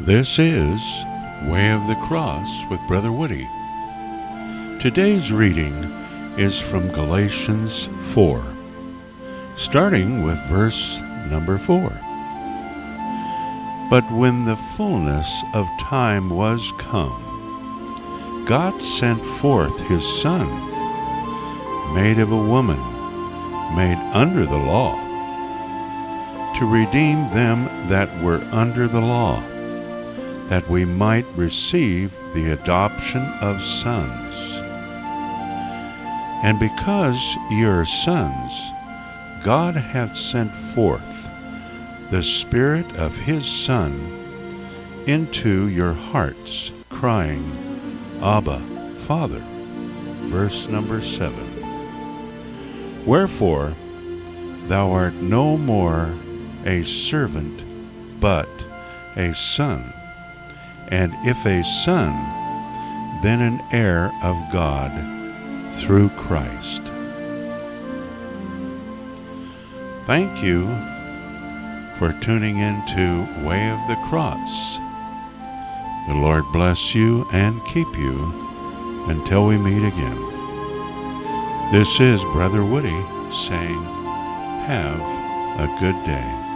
This is Way of the Cross with Brother Woody. Today's reading is from Galatians 4, starting with verse number 4. But when the fullness of time was come, God sent forth his Son, made of a woman, made under the law, to redeem them that were under the law, that we might receive the adoption of sons. And because ye are sons, God hath sent forth the Spirit of his Son into your hearts, crying, Abba, Father. Verse number 7. Wherefore thou art no more a servant, but a son. And if a son, then an heir of God through Christ. Thank you for tuning into Way of the Cross. The Lord bless you and keep you until we meet again. This is Brother Woody saying, have a good day.